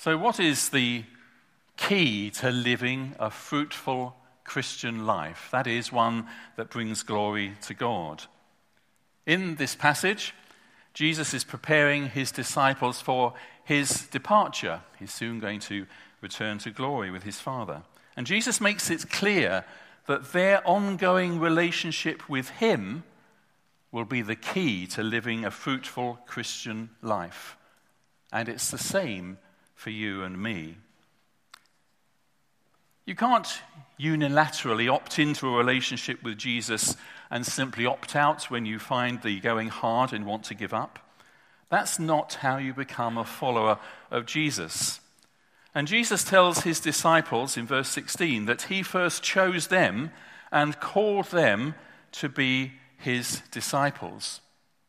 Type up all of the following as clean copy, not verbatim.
So what is the key to living a fruitful Christian life? That is, one that brings glory to God. In this passage, Jesus is preparing his disciples for his departure. He's soon going to return to glory with his Father. And Jesus makes it clear that their ongoing relationship with him will be the key to living a fruitful Christian life. And it's the same for you and me. You can't unilaterally opt into a relationship with Jesus and simply opt out when you find the going hard and want to give up. That's not how you become a follower of Jesus. And Jesus tells his disciples in verse 16 that he first chose them and called them to be his disciples.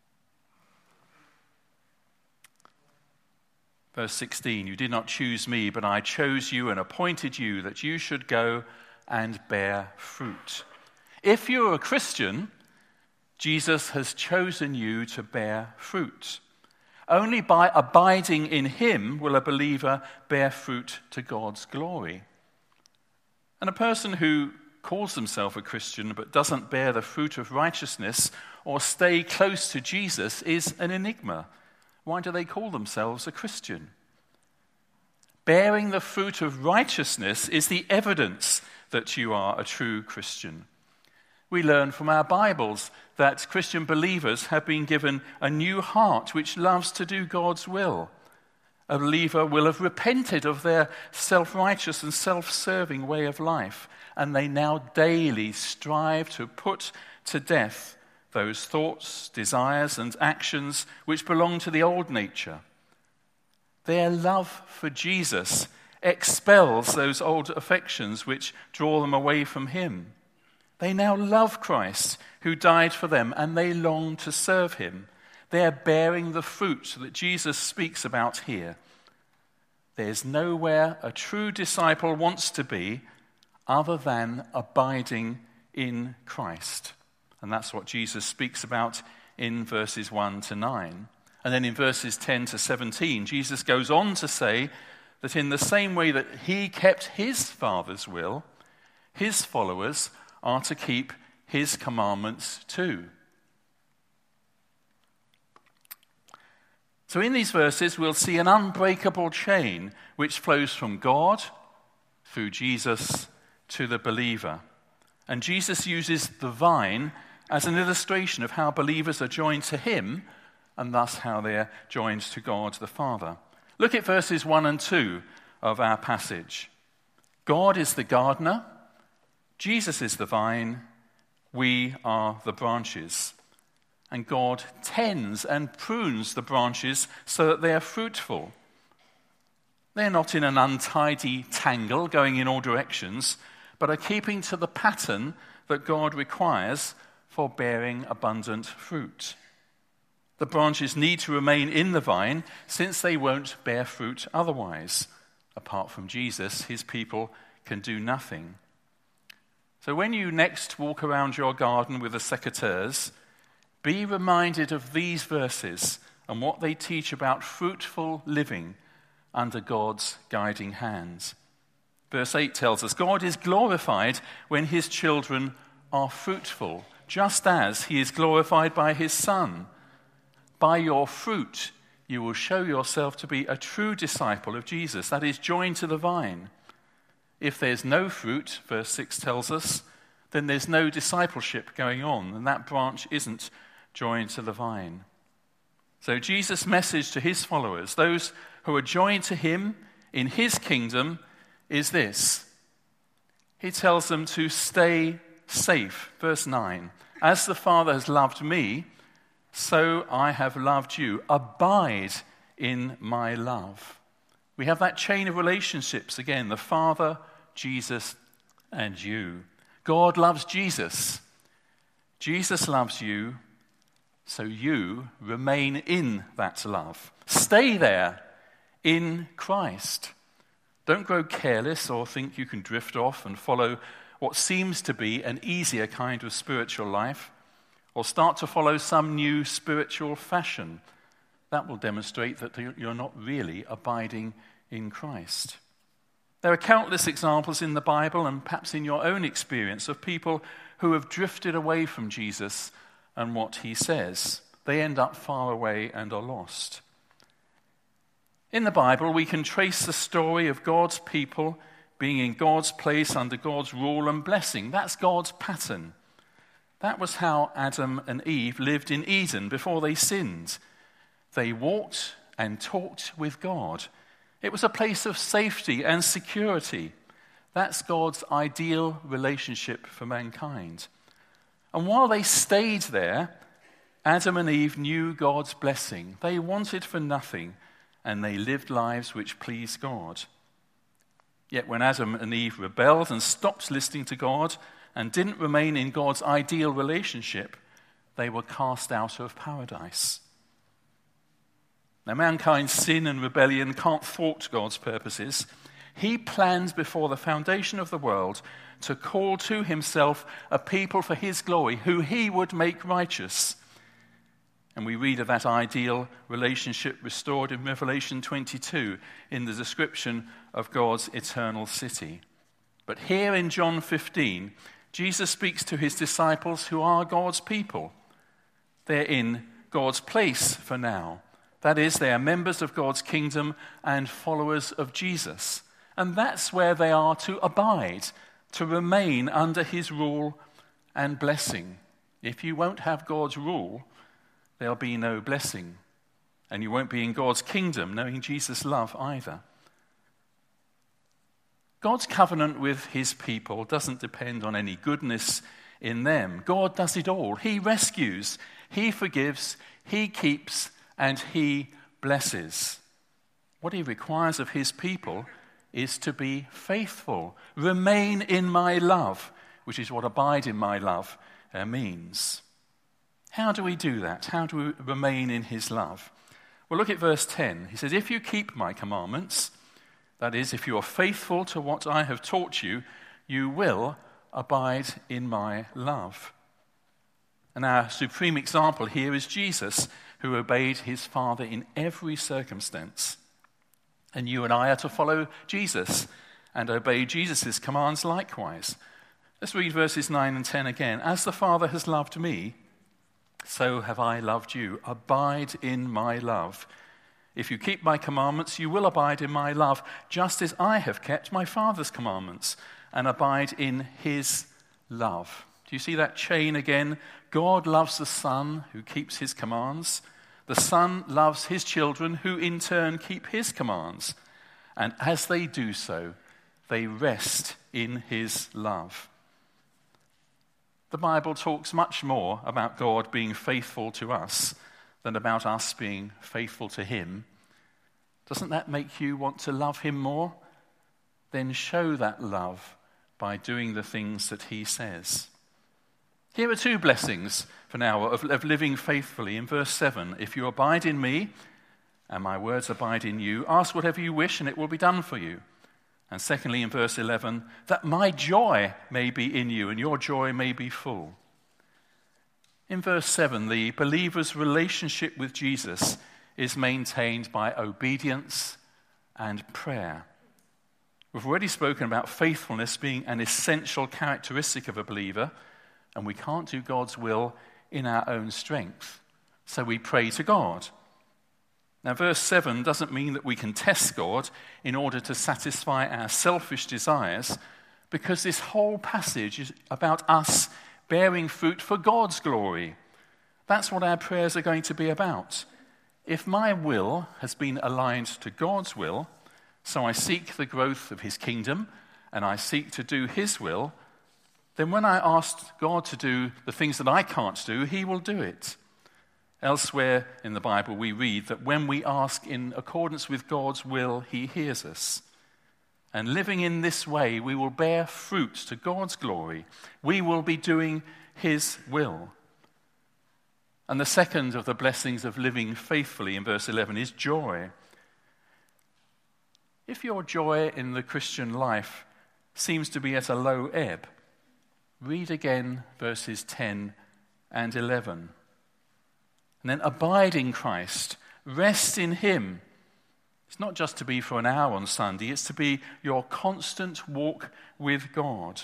Verse 16, you did not choose me, but I chose you and appointed you that you should go and bear fruit. If you're a Christian, Jesus has chosen you to bear fruit. Only by abiding in him will a believer bear fruit to God's glory. And a person who calls himself a Christian but doesn't bear the fruit of righteousness or stay close to Jesus is an enigma. Why do they call themselves a Christian? Bearing the fruit of righteousness is the evidence that you are a true Christian. We learn from our Bibles that Christian believers have been given a new heart which loves to do God's will. A believer will have repented of their self-righteous and self-serving way of life, and they now daily strive to put to death those thoughts, desires, and actions which belong to the old nature. Their love for Jesus expels those old affections which draw them away from him. They now love Christ, who died for them, and they long to serve him. They are bearing the fruit that Jesus speaks about here. There's nowhere a true disciple wants to be other than abiding in Christ. And that's what Jesus speaks about in verses 1 to 9. And then in verses 10 to 17, Jesus goes on to say that in the same way that he kept his Father's will, his followers are to keep his commandments too. So in these verses, we'll see an unbreakable chain which flows from God through Jesus to the believer. And Jesus uses the vine as an illustration of how believers are joined to him and thus how they're joined to God the Father. Look at verses 1 and 2 of our passage. God is the gardener, Jesus is the vine, we are the branches. And God tends and prunes the branches so that they are fruitful. They're not in an untidy tangle going in all directions, but are keeping to the pattern that God requires for bearing abundant fruit. The branches need to remain in the vine since they won't bear fruit otherwise. Apart from Jesus, his people can do nothing. So when you next walk around your garden with the secateurs, be reminded of these verses and what they teach about fruitful living under God's guiding hands. Verse 8 tells us, God is glorified when his children are fruitful, just as he is glorified by his Son. By your fruit, you will show yourself to be a true disciple of Jesus, that is, joined to the vine. If there's no fruit, verse 6 tells us, then there's no discipleship going on, and that branch isn't joined to the vine. So Jesus' message to his followers, those who are joined to him in his kingdom, is this. He tells them to stay safe. Verse 9, as the Father has loved me, so I have loved you. Abide in my love. We have that chain of relationships again, the Father, Jesus, and you. God loves Jesus. Jesus loves you, so you remain in that love. Stay there in Christ. Don't grow careless or think you can drift off and follow what seems to be an easier kind of spiritual life, or start to follow some new spiritual fashion. That will demonstrate that you're not really abiding in Christ. There are countless examples in the Bible and perhaps in your own experience of people who have drifted away from Jesus and what he says. They end up far away and are lost. In the Bible, we can trace the story of God's people being in God's place under God's rule and blessing. That's God's pattern. That was how Adam and Eve lived in Eden before they sinned. They walked and talked with God. It was a place of safety and security. That's God's ideal relationship for mankind. And while they stayed there, Adam and Eve knew God's blessing. They wanted for nothing, and they lived lives which pleased God. Yet when Adam and Eve rebelled and stopped listening to God and didn't remain in God's ideal relationship, they were cast out of paradise. Now, mankind's sin and rebellion can't thwart God's purposes. He planned before the foundation of the world to call to himself a people for his glory, who he would make righteous. And we read of that ideal relationship restored in Revelation 22 in the description of God's eternal city. But here in John 15, Jesus speaks to his disciples who are God's people. They're in God's place for now. That is, they are members of God's kingdom and followers of Jesus. And that's where they are to abide, to remain under his rule and blessing. If you won't have God's rule, there'll be no blessing. And you won't be in God's kingdom, knowing Jesus' love either. God's covenant with his people doesn't depend on any goodness in them. God does it all. He rescues, he forgives, he keeps, and he blesses. What he requires of his people is to be faithful. Remain in my love, which is what abide in my love means. How do we do that? How do we remain in his love? Well, look at verse 10. He says, if you keep my commandments, that is, if you are faithful to what I have taught you, you will abide in my love. And our supreme example here is Jesus, who obeyed his Father in every circumstance. And you and I are to follow Jesus and obey Jesus' commands likewise. Let's read verses 9 and 10 again. As the Father has loved me, so have I loved you. Abide in my love. If you keep my commandments, you will abide in my love, just as I have kept my Father's commandments and abide in his love. Do you see that chain again? God loves the Son who keeps his commands. The Son loves his children who in turn keep his commands. And as they do so, they rest in his love. The Bible talks much more about God being faithful to us than about us being faithful to him. Doesn't that make you want to love him more? Then show that love by doing the things that he says. Here are two blessings for now of living faithfully. In verse 7, if you abide in me and my words abide in you, ask whatever you wish and it will be done for you. And secondly, in verse 11, that my joy may be in you and your joy may be full. In verse 7, the believer's relationship with Jesus is maintained by obedience and prayer. We've already spoken about faithfulness being an essential characteristic of a believer, and we can't do God's will in our own strength. So we pray to God. Now, verse 7 doesn't mean that we can test God in order to satisfy our selfish desires, because this whole passage is about us bearing fruit for God's glory. That's what our prayers are going to be about. If my will has been aligned to God's will, so I seek the growth of his kingdom and I seek to do his will, then when I ask God to do the things that I can't do, he will do it. Elsewhere in the Bible, we read that when we ask in accordance with God's will, he hears us. And living in this way, we will bear fruit to God's glory. We will be doing his will. And the second of the blessings of living faithfully in verse 11 is joy. If your joy in the Christian life seems to be at a low ebb, read again verses 10 and 11. And then abide in Christ, rest in him, It's not just to be for an hour on Sunday, it's to be your constant walk with God.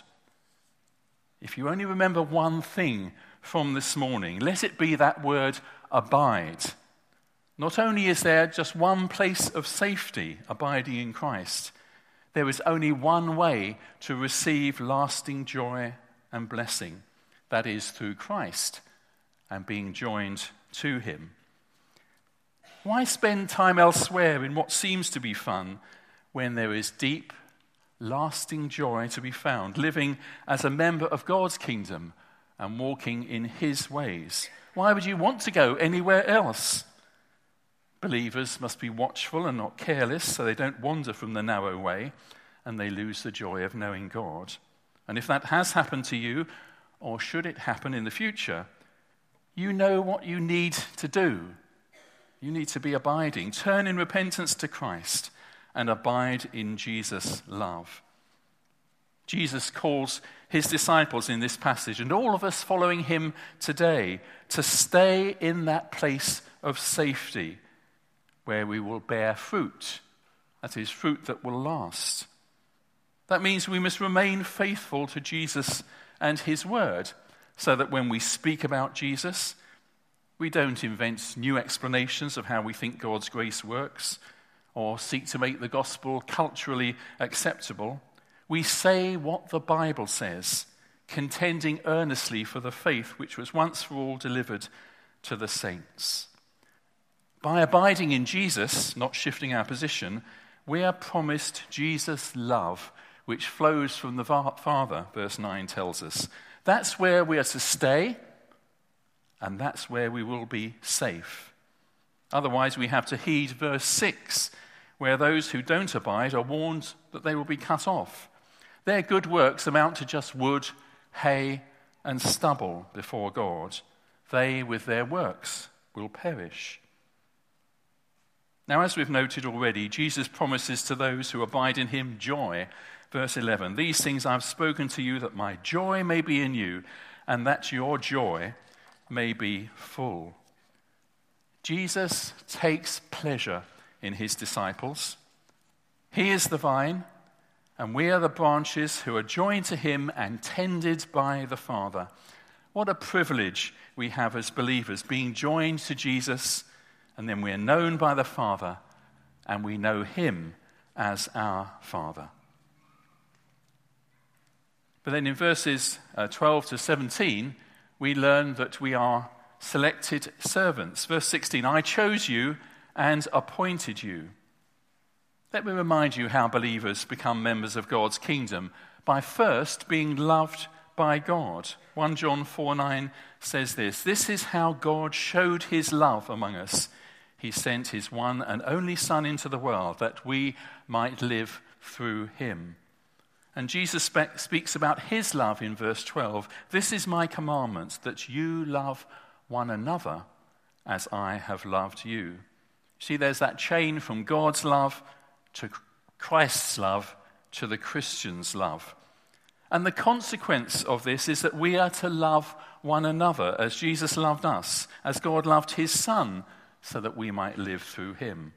If you only remember one thing from this morning, let it be that word abide. Not only is there just one place of safety, abiding in Christ, there is only one way to receive lasting joy and blessing. That is through Christ and being joined to him. Why spend time elsewhere in what seems to be fun when there is deep, lasting joy to be found, living as a member of God's kingdom and walking in his ways? Why would you want to go anywhere else? Believers must be watchful and not careless so they don't wander from the narrow way and they lose the joy of knowing God. And if that has happened to you, or should it happen in the future, you know what you need to do. You need to be abiding. Turn in repentance to Christ and abide in Jesus' love. Jesus calls his disciples in this passage, and all of us following him today, to stay in that place of safety where we will bear fruit. That is, fruit that will last. That means we must remain faithful to Jesus and his word, so that when we speak about Jesus, we don't invent new explanations of how we think God's grace works or seek to make the gospel culturally acceptable. We say what the Bible says, contending earnestly for the faith which was once for all delivered to the saints. By abiding in Jesus, not shifting our position, we are promised Jesus' love, which flows from the Father, verse 9 tells us. That's where we are to stay, and that's where we will be safe. Otherwise, we have to heed verse 6, where those who don't abide are warned that they will be cut off. Their good works amount to just wood, hay, and stubble before God. They, with their works, will perish. Now, as we've noted already, Jesus promises to those who abide in him joy. Verse 11, "These things I've spoken to you, that my joy may be in you, and that your joy may be full." Jesus takes pleasure in his disciples. He is the vine, and we are the branches who are joined to him and tended by the Father. What a privilege we have as believers, being joined to Jesus, and then we are known by the Father, and we know him as our Father. But then in verses 12 to 17, we learn that we are selected servants. Verse 16, "I chose you and appointed you." Let me remind you how believers become members of God's kingdom, by first being loved by God. 1 John 4:9 says this, "This is how God showed his love among us. He sent his one and only Son into the world, that we might live through him." And Jesus speaks about his love in verse 12. "This is my commandment, that you love one another as I have loved you." See, there's that chain from God's love to Christ's love to the Christian's love. And the consequence of this is that we are to love one another as Jesus loved us, as God loved his Son, so that we might live through him.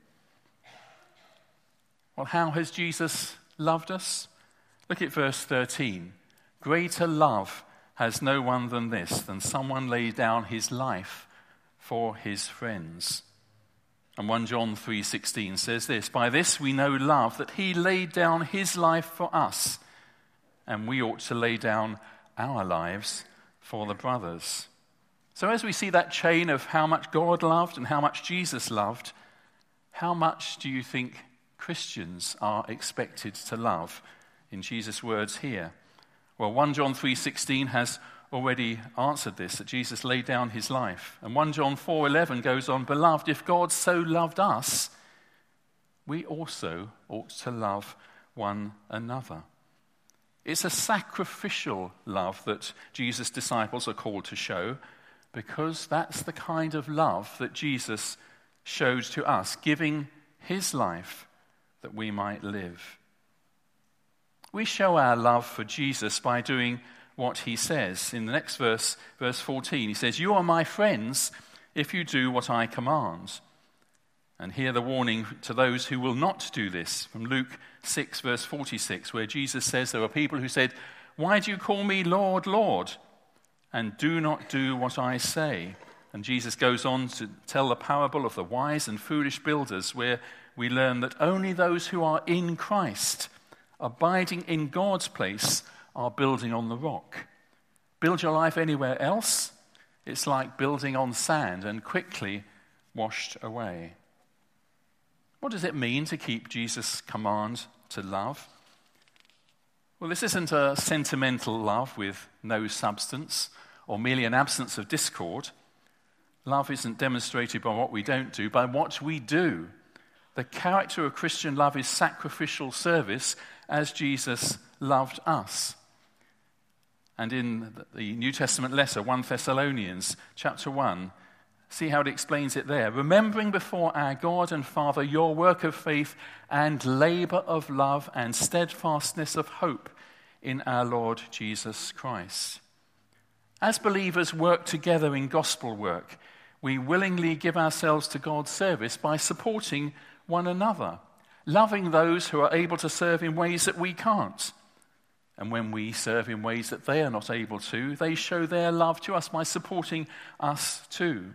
Well, how has Jesus loved us? Look at verse 13. "Greater love has no one than this, than someone laid down his life for his friends." And 1 John 3:16 says this, "By this we know love, that he laid down his life for us, and we ought to lay down our lives for the brothers." So as we see that chain of how much God loved and how much Jesus loved, how much do you think Christians are expected to love? In Jesus' words here. Well, 1 John 3:16 has already answered this, that Jesus laid down his life. And 1 John 4:11 goes on, "Beloved, if God so loved us, we also ought to love one another." It's a sacrificial love that Jesus' disciples are called to show, because that's the kind of love that Jesus showed to us, giving his life that we might live. We show our love for Jesus by doing what he says. In the next verse, verse 14, he says, "You are my friends if you do what I command." And hear the warning to those who will not do this from Luke 6, verse 46, where Jesus says there were people who said, "Why do you call me Lord, Lord, and do not do what I say?" And Jesus goes on to tell the parable of the wise and foolish builders, where we learn that only those who are in Christ, abiding in God's place, are building on the rock. Build your life anywhere else, it's like building on sand and quickly washed away. What does it mean to keep Jesus' command to love? Well, this isn't a sentimental love with no substance or merely an absence of discord. Love isn't demonstrated by what we don't do, by what we do. The character of Christian love is sacrificial service as Jesus loved us. And in the New Testament letter, 1 Thessalonians chapter 1, see how it explains it there. "Remembering before our God and Father your work of faith and labor of love and steadfastness of hope in our Lord Jesus Christ." As believers work together in gospel work, we willingly give ourselves to God's service by supporting one another, loving those who are able to serve in ways that we can't. And when we serve in ways that they are not able to, they show their love to us by supporting us too.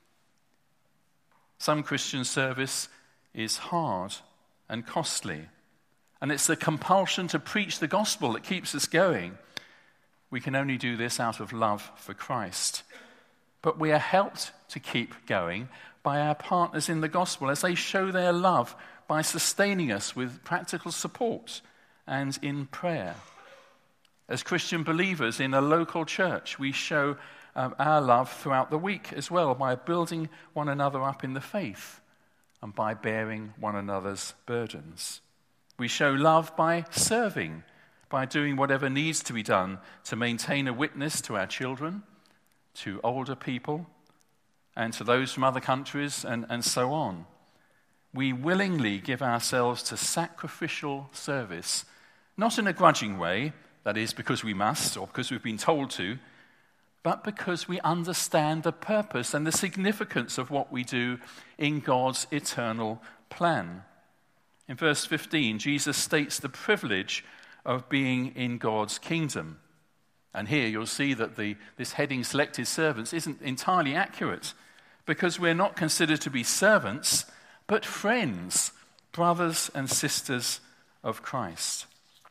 Some Christian service is hard and costly, and it's the compulsion to preach the gospel that keeps us going. We can only do this out of love for Christ. But we are helped to keep going by our partners in the gospel as they show their love by sustaining us with practical support and in prayer. As Christian believers in a local church, we show our love throughout the week as well by building one another up in the faith and by bearing one another's burdens. We show love by serving, by doing whatever needs to be done to maintain a witness to our children, to older people, and to those from other countries, and so on. We willingly give ourselves to sacrificial service, not in a grudging way, that is, because we must or because we've been told to, but because we understand the purpose and the significance of what we do in God's eternal plan. In verse 15, Jesus states the privilege of being in God's kingdom. And here you'll see that this heading, selected servants, isn't entirely accurate, because we're not considered to be servants, but friends, brothers and sisters of Christ.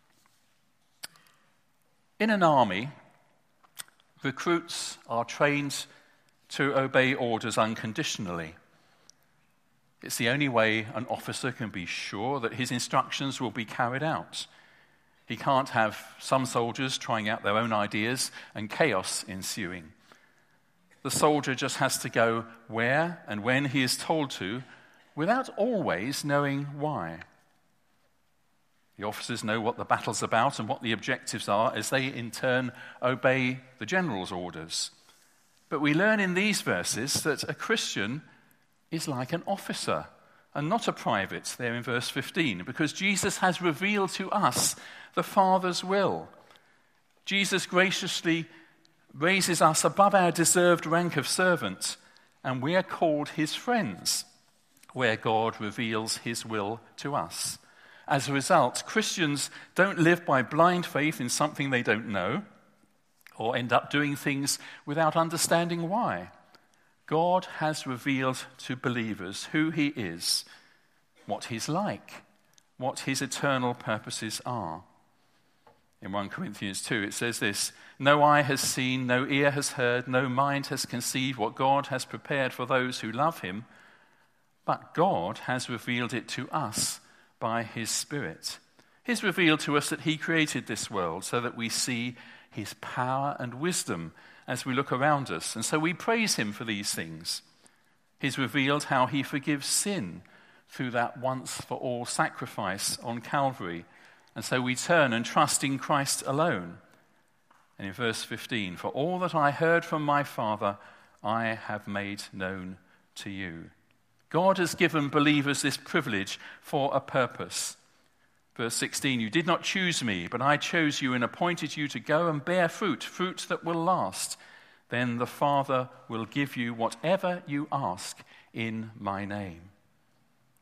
In an army, recruits are trained to obey orders unconditionally. It's the only way an officer can be sure that his instructions will be carried out. He can't have some soldiers trying out their own ideas and chaos ensuing. The soldier just has to go where and when he is told to, without always knowing why. The officers know what the battle's about and what the objectives are as they in turn obey the general's orders. But we learn in these verses that a Christian is like an officer and not a private, there in verse 15, because Jesus has revealed to us the Father's will. Jesus graciously raises us above our deserved rank of servant, and we are called his friends, where God reveals his will to us. As a result, Christians don't live by blind faith in something they don't know, or end up doing things without understanding why. God has revealed to believers who he is, what he's like, what his eternal purposes are. In 1 Corinthians 2, it says this: "No eye has seen, no ear has heard, no mind has conceived what God has prepared for those who love him, but God has revealed it to us by his Spirit." He's revealed to us that he created this world so that we see his power and wisdom as we look around us. And so we praise him for these things. He's revealed how he forgives sin through that once-for-all sacrifice on Calvary. And so we turn and trust in Christ alone. And in verse 15, "For all that I heard from my Father, I have made known to you." God has given believers this privilege for a purpose. Verse 16, "You did not choose me, but I chose you and appointed you to go and bear fruit, fruit that will last. Then the Father will give you whatever you ask in my name."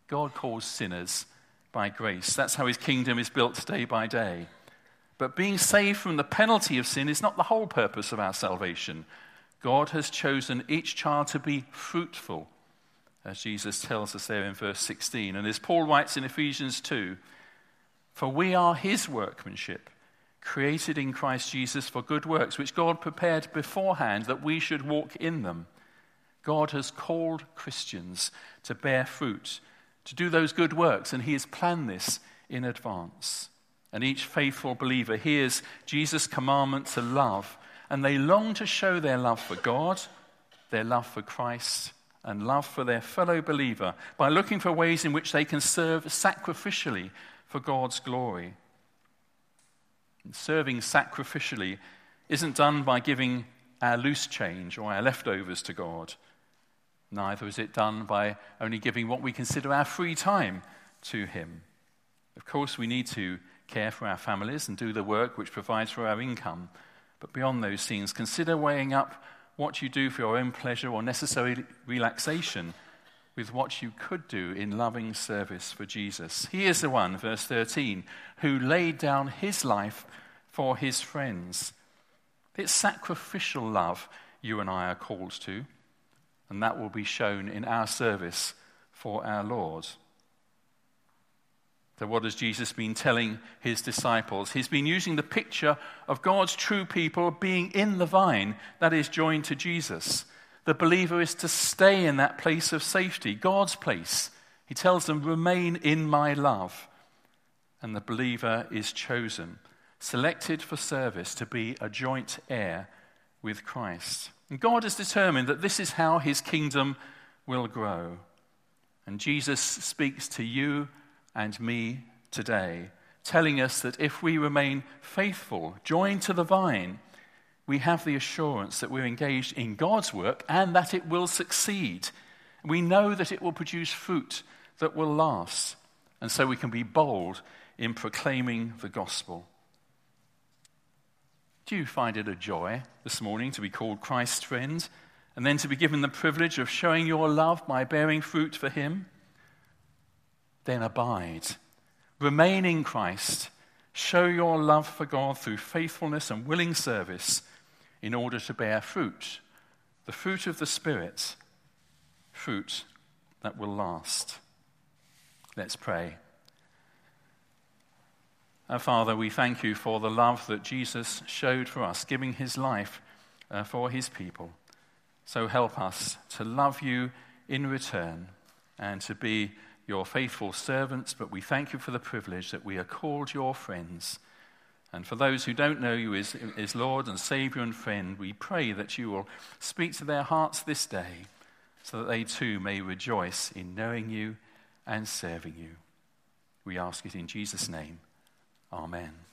God calls sinners by grace. That's how his kingdom is built day by day. But being saved from the penalty of sin is not the whole purpose of our salvation. God has chosen each child to be fruitful, as Jesus tells us there in verse 16. And as Paul writes in Ephesians 2, for we are his workmanship, created in Christ Jesus for good works, which God prepared beforehand that we should walk in them. God has called Christians to bear fruit, to do those good works, and he has planned this in advance. And each faithful believer hears Jesus' commandment to love, and they long to show their love for God, their love for Christ, and love for their fellow believer by looking for ways in which they can serve sacrificially for God's glory. And serving sacrificially isn't done by giving our loose change or our leftovers to God. Neither is it done by only giving what we consider our free time to him. Of course, we need to care for our families and do the work which provides for our income. But beyond those things, consider weighing up what you do for your own pleasure or necessary relaxation with what you could do in loving service for Jesus. He is the one, verse 13, who laid down his life for his friends. It's sacrificial love you and I are called to, and that will be shown in our service for our Lord. So what has Jesus been telling his disciples? He's been using the picture of God's true people being in the vine that is joined to Jesus. The believer is to stay in that place of safety, God's place. He tells them, remain in my love. And the believer is chosen, selected for service to be a joint heir with Christ. And God has determined that this is how his kingdom will grow. And Jesus speaks to you and me today, telling us that if we remain faithful, joined to the vine, we have the assurance that we're engaged in God's work and that it will succeed. We know that it will produce fruit that will last, and so we can be bold in proclaiming the gospel. Do you find it a joy this morning to be called Christ's friend and then to be given the privilege of showing your love by bearing fruit for him? Then abide. Remain in Christ. Show your love for God through faithfulness and willing service in order to bear fruit, the fruit of the Spirit, fruit that will last. Let's pray. Our Father, we thank you for the love that Jesus showed for us, giving his life for his people. So help us to love you in return and to be your faithful servants, but we thank you for the privilege that we are called your friends. And for those who don't know you as Lord and Savior and friend, we pray that you will speak to their hearts this day so that they too may rejoice in knowing you and serving you. We ask it in Jesus' name. Amen.